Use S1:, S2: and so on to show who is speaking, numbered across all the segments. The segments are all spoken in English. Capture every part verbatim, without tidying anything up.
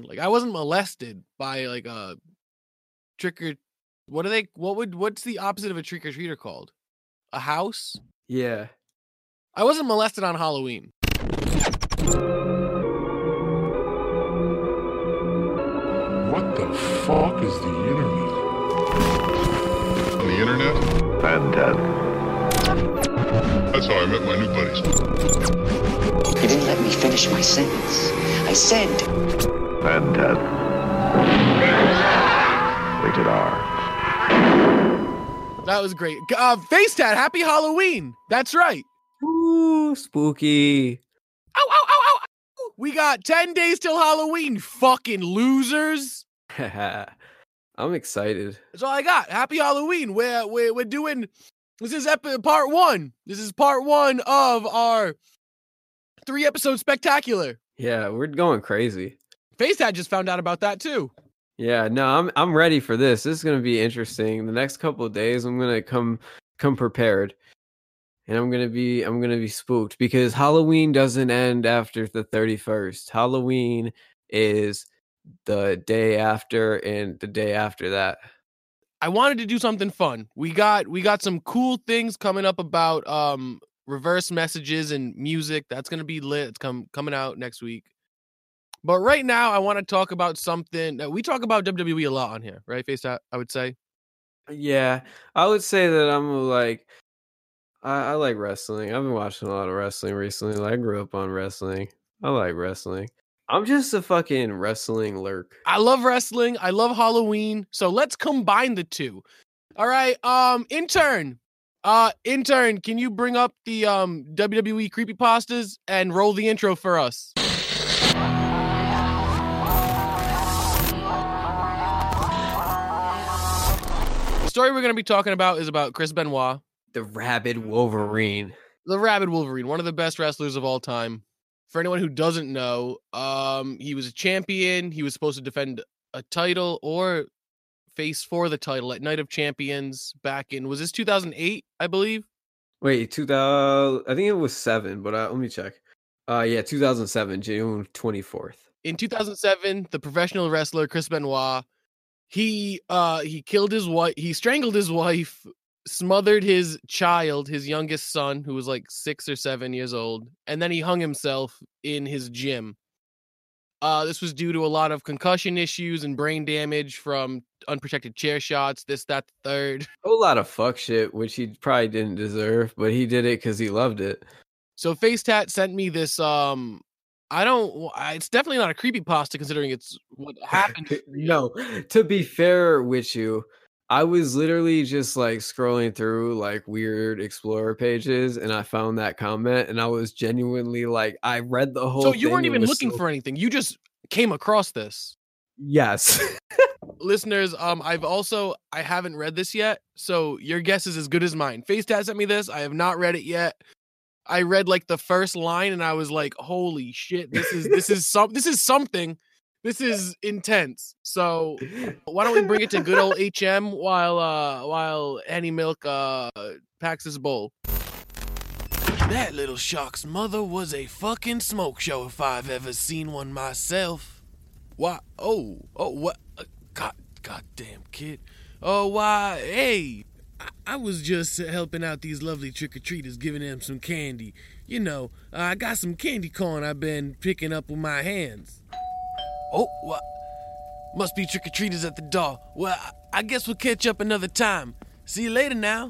S1: Like I wasn't molested by like a trick or what are they? What would what's the opposite of a trick or treater called? A house?
S2: Yeah.
S1: I wasn't molested on Halloween.
S3: What the fuck is the internet?
S4: The internet?
S5: And Dad.
S4: That's how I met my new buddies.
S6: You didn't let me finish my sentence. I said...
S5: And Dad. Rated R.
S1: That was great. Uh, Face Tat, happy Halloween. That's right.
S2: Ooh, spooky.
S1: Ow, ow, ow, ow, ow. We got ten days till Halloween, fucking losers.
S2: I'm excited.
S1: That's all I got. Happy Halloween. We're, we're, we're doing... This is epi- part one. This is part one of our three-episode spectacular.
S2: Yeah, we're going crazy.
S1: FaceTag just found out about that, too.
S2: Yeah, no, I'm I'm ready for this. This is going to be interesting. The next couple of days, I'm going to come come prepared. And I'm going to be I'm going to be spooked because Halloween doesn't end after the thirty-first. Halloween is the day after and the day after that.
S1: I wanted to do something fun. We got we got some cool things coming up about um reverse messages and music. That's gonna be lit. It's come coming out next week. But right now, I want to talk about something that we talk about W W E a lot on here, right? Face that, I would say.
S2: Yeah, I would say that I'm like I, I like wrestling. I've been watching a lot of wrestling recently. Like, I grew up on wrestling. I like wrestling. I'm just a fucking wrestling lurk.
S1: I love wrestling. I love Halloween. So let's combine the two. All right. Um, intern. Uh, intern, can you bring up the um W W E creepypastas and roll the intro for us? The story we're going to be talking about is about Chris Benoit.
S2: The Rabid Wolverine.
S1: The Rabid Wolverine, one of the best wrestlers of all time. For anyone who doesn't know, um, he was a champion. He was supposed to defend a title or face for the title at Night of Champions back in, was this two thousand eight, I believe?
S2: Wait, two thousand, I think it was seven, but uh, let me check. Uh, yeah, two thousand seven, June twenty-fourth.
S1: In two thousand seven, the professional wrestler Chris Benoit, he uh, he killed his wife, he strangled his wife, smothered his child, his youngest son, who was like six or seven years old, and then he hung himself in his gym. Uh, this was due to a lot of concussion issues and brain damage from unprotected chair shots, this, that, the third.
S2: A whole lot of fuck shit, which he probably didn't deserve, but he did it because he loved it.
S1: So FaceTat sent me this, um, I don't, it's definitely not a creepypasta considering it's what happened.
S2: No, to be fair with you, I was literally just like scrolling through like weird Explorer pages and I found that comment and I was genuinely like, I read the whole
S1: So
S2: thing.
S1: you weren't even looking
S2: so...
S1: for anything. You just came across this.
S2: Yes.
S1: Listeners, um, I've also, I haven't read this yet. So your guess is as good as mine. FaceTat sent me this. I have not read it yet. I read like the first line and I was like, holy shit, this is, this is some, this is something. This is intense. So why don't we bring it to good old H M while uh while Henny Milk uh packs his bowl. That little shark's mother was a fucking smoke show if I've ever seen one myself. Why? Oh, oh, what? Uh, God, goddamn kid. Oh, why? Hey, I, I was just helping out these lovely trick-or-treaters, giving them some candy. You know, uh, I got some candy corn I've been picking up with my hands. Oh, what? Must be trick-or-treaters at the door. Well, I guess we'll catch up another time. See you later now.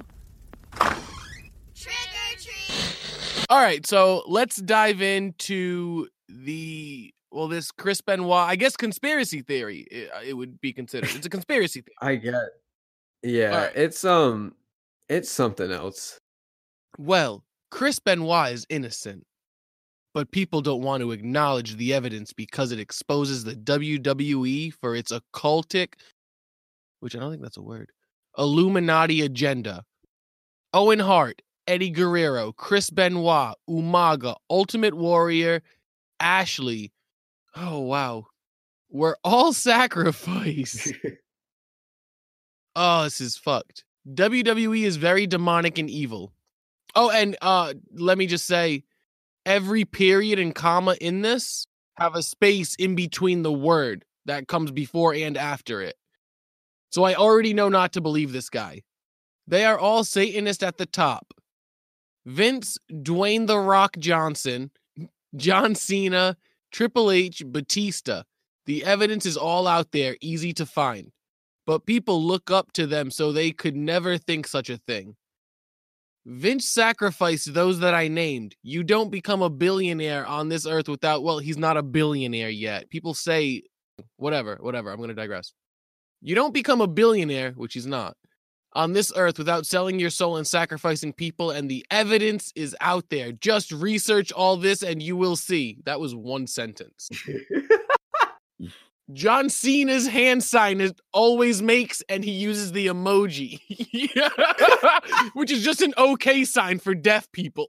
S1: Trick-or-treat! All right, so let's dive into the, well, this Chris Benoit, I guess conspiracy theory, it, it would be considered. It's a conspiracy theory.
S2: I get. Yeah, right. it's um, it's something else.
S1: Well, Chris Benoit is innocent. But people don't want to acknowledge the evidence because it exposes the W W E for its occultic, which I don't think that's a word, Illuminati agenda. Owen Hart, Eddie Guerrero, Chris Benoit, Umaga, Ultimate Warrior, Ashley. Oh, wow. Were all sacrificed. Oh, this is fucked. W W E is very demonic and evil. Oh, and uh, let me just say, every period and comma in this have a space in between the word that comes before and after it. So I already know not to believe this guy. They are all Satanist at the top. Vince, Dwayne The Rock Johnson, John Cena, Triple H, Batista. The evidence is all out there, easy to find. But people look up to them so they could never think such a thing. Vince sacrificed those that I named. You don't become a billionaire on this earth without, well, he's not a billionaire yet. People say, whatever, whatever, I'm going to digress. You don't become a billionaire, which he's not, on this earth without selling your soul and sacrificing people, and the evidence is out there. Just research all this and you will see. That was one sentence. John Cena's hand sign is always makes, and he uses the emoji, which is just an okay sign for deaf people.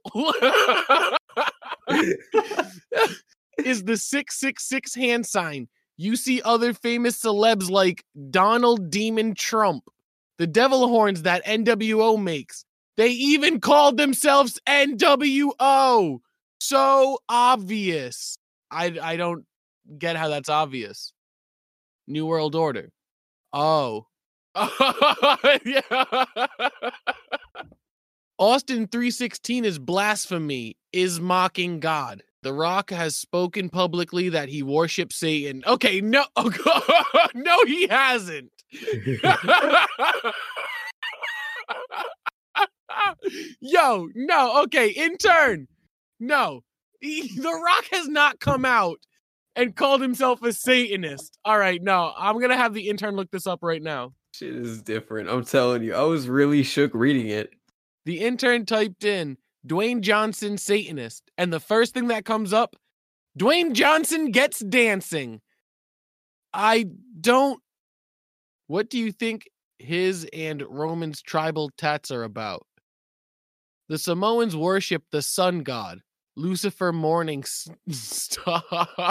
S1: Is the six six six hand sign. You see other famous celebs like Donald Demon Trump, the devil horns that N W O makes. They even called themselves N W O. So obvious. I, I don't get how that's obvious. New World Order. Oh. Yeah. Austin three sixteen is blasphemy, is mocking God. The Rock has spoken publicly that he worships Satan. Okay, no. No, he hasn't. Yo, no. Okay, intern. No. He, The Rock has not come out and called himself a Satanist. All right, no, I'm going to have the intern look this up right now.
S2: Shit is different. I'm telling you. I was really shook reading it.
S1: The intern typed in Dwayne Johnson Satanist, and the first thing that comes up, Dwayne Johnson gets dancing. I don't... What do you think his and Roman's tribal tats are about? The Samoans worship the sun god, Lucifer Morning Star.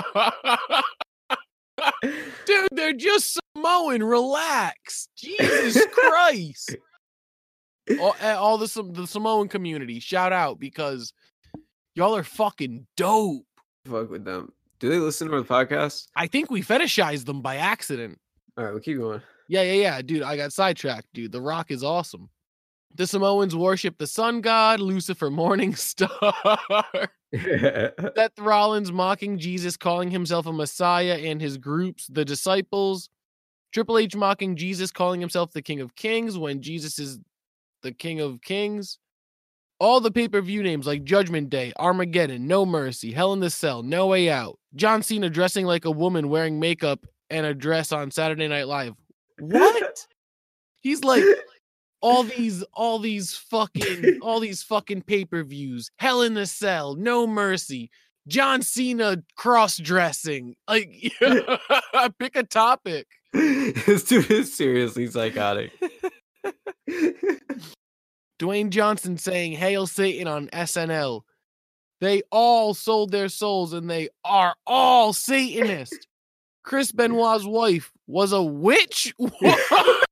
S1: Dude, they're just Samoan. Relax. Jesus Christ. All, all the, the Samoan community, shout out, because y'all are fucking dope.
S2: Fuck with them. Do they listen to the podcast?
S1: I think we fetishized them by accident.
S2: All right, we'll keep going.
S1: Yeah, yeah, yeah. Dude, I got sidetracked, dude. The Rock is awesome. The Samoans worship the sun god, Lucifer Morning Star. Seth Rollins mocking Jesus, calling himself a Messiah, and his groups, the Disciples. Triple H mocking Jesus, calling himself the King of Kings, when Jesus is the King of Kings. All the pay-per-view names like Judgment Day, Armageddon, No Mercy, Hell in the Cell, No Way Out. John Cena dressing like a woman wearing makeup and a dress on Saturday Night Live. What? He's like... All these, all these fucking, all these fucking pay-per-views. Hell in the Cell, No Mercy, John Cena cross-dressing. Like, pick a topic.
S2: This dude is seriously psychotic.
S1: Dwayne Johnson saying "Hail Satan" on S N L. They all sold their souls, and they are all Satanist. Chris Benoit's wife was a witch. What?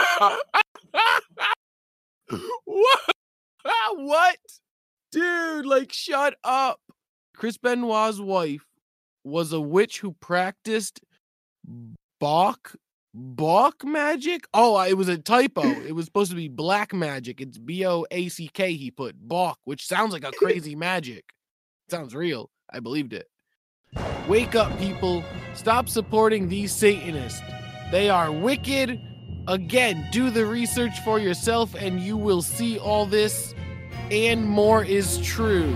S1: What? What? Dude, like, shut up. Chris Benoit's wife was a witch who practiced Bach Bach magic? Oh, it was a typo. It was supposed to be black magic. It's B O A C K he put. Bach, which sounds like a crazy magic. Sounds real. I believed it. Wake up, people. Stop supporting these Satanists. They are wicked. Again, do the research for yourself and you will see all this and more is true.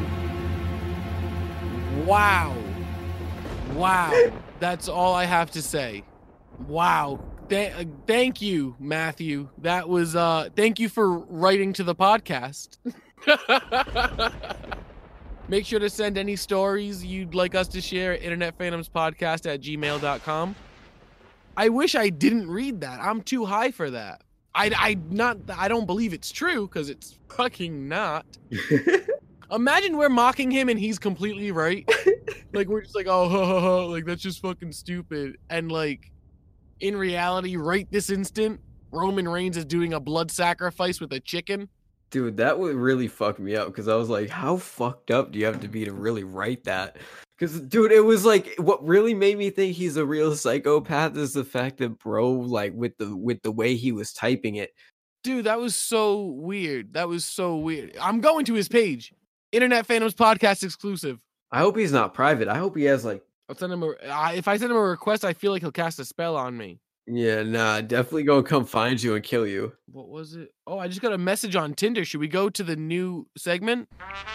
S1: Wow. Wow. That's all I have to say. Wow. Th- uh, thank you, Matthew. That was, uh, thank you for writing to the podcast. Make sure to send any stories you'd like us to share at internetphantomspodcast at gmail dot com. I wish I didn't read that. I'm too high for that. I, I not I don't believe it's true because it's fucking not. Imagine we're mocking him and he's completely right. Like we're just like, oh, ho, ho, ho. Like that's just fucking stupid. And like in reality, right this instant, Roman Reigns is doing a blood sacrifice with a chicken.
S2: Dude, that would really fuck me up because I was like, how fucked up do you have to be to really write that? Because, dude, it was like what really made me think he's a real psychopath is the fact that bro, like with the with the way he was typing it.
S1: Dude, that was so weird. That was so weird. I'm going to his page. Internet Phantoms podcast exclusive.
S2: I hope he's not private. I hope he has like.
S1: I'll send him a. I, if I send him a request, I feel like he'll cast a spell on me.
S2: Yeah, nah, definitely gonna come find you and kill you.
S1: What was it? Oh, I just got a message on Tinder. Should we go to the new segment?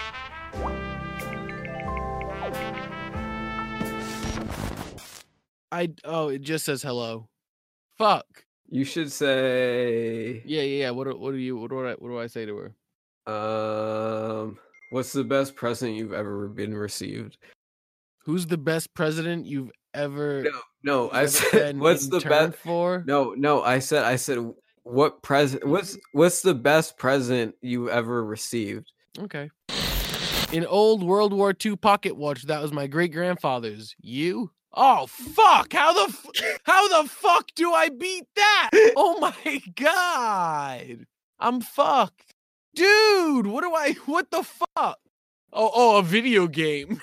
S1: I oh, it just says hello. Fuck.
S2: You should say.
S1: Yeah, yeah, yeah. What do- what do you what do I what do I say to her?
S2: Um, what's the best present you've ever been received?
S1: Who's the best president you've ever?
S2: No, no.
S1: you've
S2: I
S1: ever
S2: said,
S1: been
S2: what's the
S1: interned
S2: best
S1: for?
S2: No, no. I said, I said, what present? What's what's the best present you ever received?
S1: Okay. An old World War Two pocket watch that was my great grandfather's. You? Oh fuck! How the f- how the fuck do I beat that? Oh my god! I'm fucked, dude. What do I? What the fuck? Oh, oh, a video game.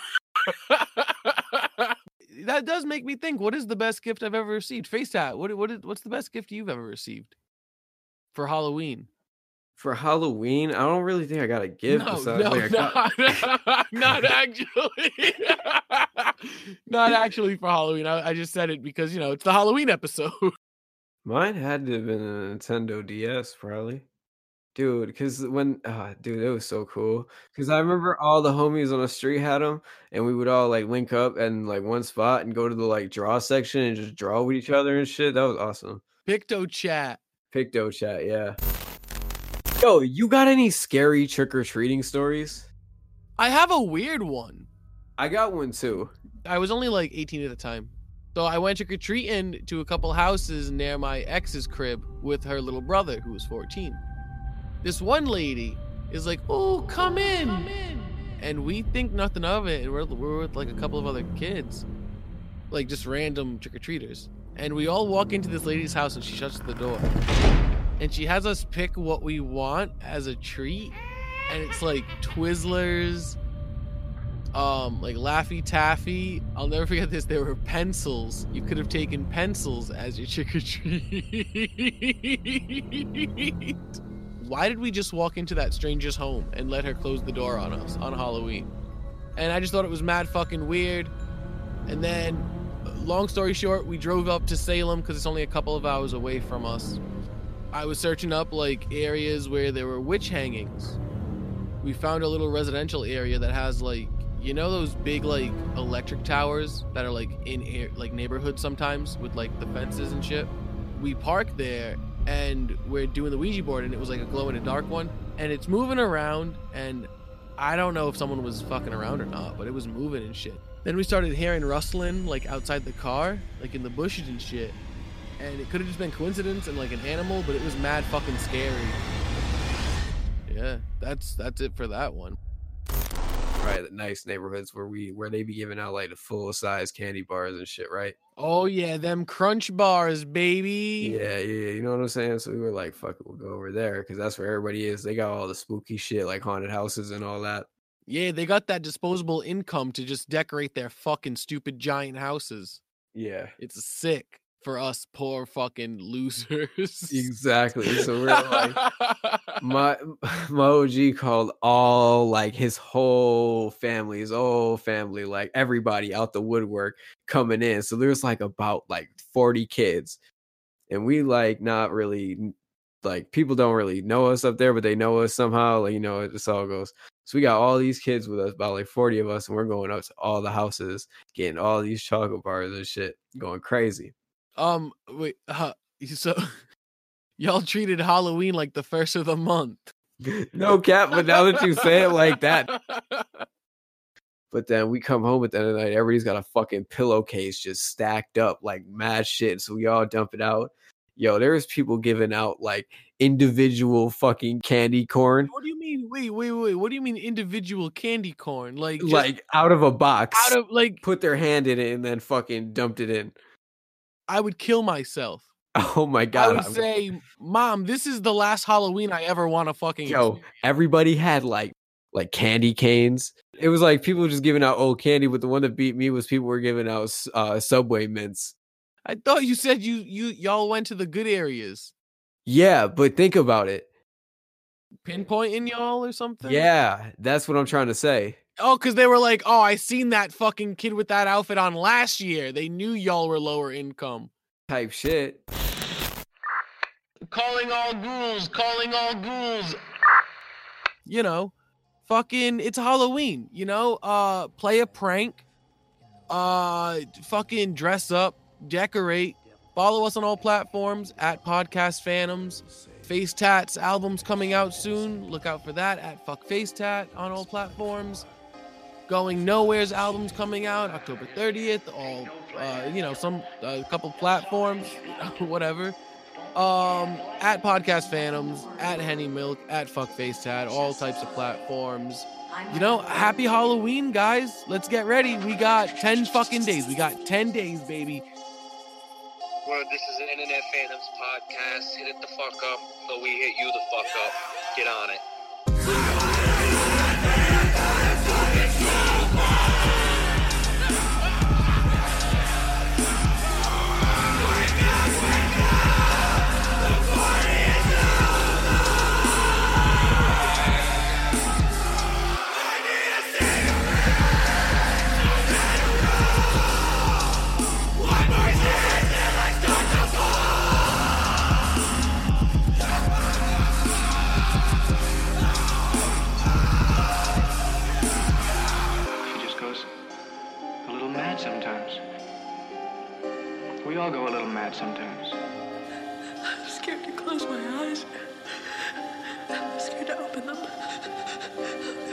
S1: That does make me think. What is the best gift I've ever received? Face tat. What what is what's the best gift you've ever received for Halloween?
S2: For Halloween, I don't really think I got a gift.
S1: No,
S2: besides,
S1: no,
S2: like, I got-
S1: not, not actually. Not actually for Halloween. I, I just said it because, you know, it's the Halloween episode.
S2: Mine had to have been a Nintendo D S, probably. Dude, because when, ah, dude, it was so cool. Because I remember all the homies on the street had them, and we would all like link up in like one spot and go to the like draw section and just draw with each other and shit. That was awesome.
S1: Picto chat.
S2: Picto chat, yeah. Yo, you got any scary trick or treating stories?
S1: I have a weird one.
S2: I got one too.
S1: I was only like eighteen at the time. So I went trick or treating to a couple houses near my ex's crib with her little brother who was fourteen. This one lady is like, "Oh, come in. come in." And we think nothing of it. And we're, we're with like a couple of other kids, like just random trick or treaters. And we all walk into this lady's house and she shuts the door. And she has us pick what we want as a treat. And it's like Twizzlers, um, like Laffy Taffy. I'll never forget this. There were pencils. You could have taken pencils as your trick or treat. Why did we just walk into that stranger's home and let her close the door on us on Halloween? And I just thought it was mad fucking weird. And then, long story short, we drove up to Salem because it's only a couple of hours away from us. I was searching up like areas where there were witch hangings. We found a little residential area that has like, you know, those big like electric towers that are like in air, like neighborhoods sometimes with like the fences and shit. We parked there and we're doing the Ouija board and it was like a glow in the dark one and it's moving around and I don't know if someone was fucking around or not, but it was moving and shit. Then we started hearing rustling like outside the car, like in the bushes and shit. And it could have just been coincidence and like an animal, but it was mad fucking scary. Yeah, that's that's it for that one.
S2: Right, the nice neighborhoods where we where they be giving out like the full size candy bars and shit, right?
S1: Oh yeah, them crunch bars, baby.
S2: Yeah, yeah, you know what I'm saying? So we were like, fuck it, we'll go over there because that's where everybody is. They got all the spooky shit like haunted houses and all that.
S1: Yeah, they got that disposable income to just decorate their fucking stupid giant houses.
S2: Yeah.
S1: It's sick for us poor fucking losers.
S2: Exactly. So we're like, my my O G called all like his whole family, his whole family, like everybody out the woodwork coming in. So there's like about like forty kids, and we like not really like people don't really know us up there, but they know us somehow. Like you know, it just all goes. So we got all these kids with us, about like forty of us, and we're going up to all the houses, getting all these chocolate bars and shit, going crazy.
S1: Um, wait, uh, so y'all treated Halloween like the first of the month.
S2: No cap, but now that you say it like that. But then we come home at the end of the night, everybody's got a fucking pillowcase just stacked up like mad shit. So we all dump it out. Yo, there's people giving out like individual fucking candy corn.
S1: What do you mean? Wait, wait, wait. What do you mean individual candy corn? Like, just
S2: Like out of a box.
S1: out of like,
S2: Put their hand in it and then fucking dumped it in.
S1: I would kill myself.
S2: Oh my
S1: I
S2: god!
S1: would
S2: I'm-
S1: say, Mom, this is the last Halloween I ever want to fucking.
S2: Yo,
S1: experience."
S2: everybody had like like candy canes. It was like people just giving out old candy, but the one that beat me was people were giving out uh, Subway mints.
S1: I thought you said you you y'all went to the good areas.
S2: Yeah, but think about it.
S1: Pinpointing y'all or something?
S2: Yeah, that's what I'm trying to say.
S1: Oh, because they were like, oh, I seen that fucking kid with that outfit on last year. They knew y'all were lower income.
S2: Type shit.
S1: Calling all ghouls, calling all ghouls. You know, fucking, it's Halloween, you know? Uh, play a prank. Uh, fucking dress up, decorate. Follow us on all platforms at Podcast Phantoms. Face Tat's album's coming out soon. Look out for that at Fuck Face Tat on all platforms. Going Nowhere's album's coming out October thirtieth. All, uh, you know, some a uh, couple platforms, whatever. Um, at Podcast Phantoms, at Henny Milk, at Fuck Face Tat, all types of platforms. You know, happy Halloween, guys. Let's get ready. We got ten fucking days. We got ten days, baby.
S7: Word, this is an Internet Phantoms podcast. Hit it the fuck up, so we hit you the fuck up. Get on it.
S8: Sometimes. We all go a little mad sometimes.
S9: I'm scared to close my eyes. I'm scared to open them.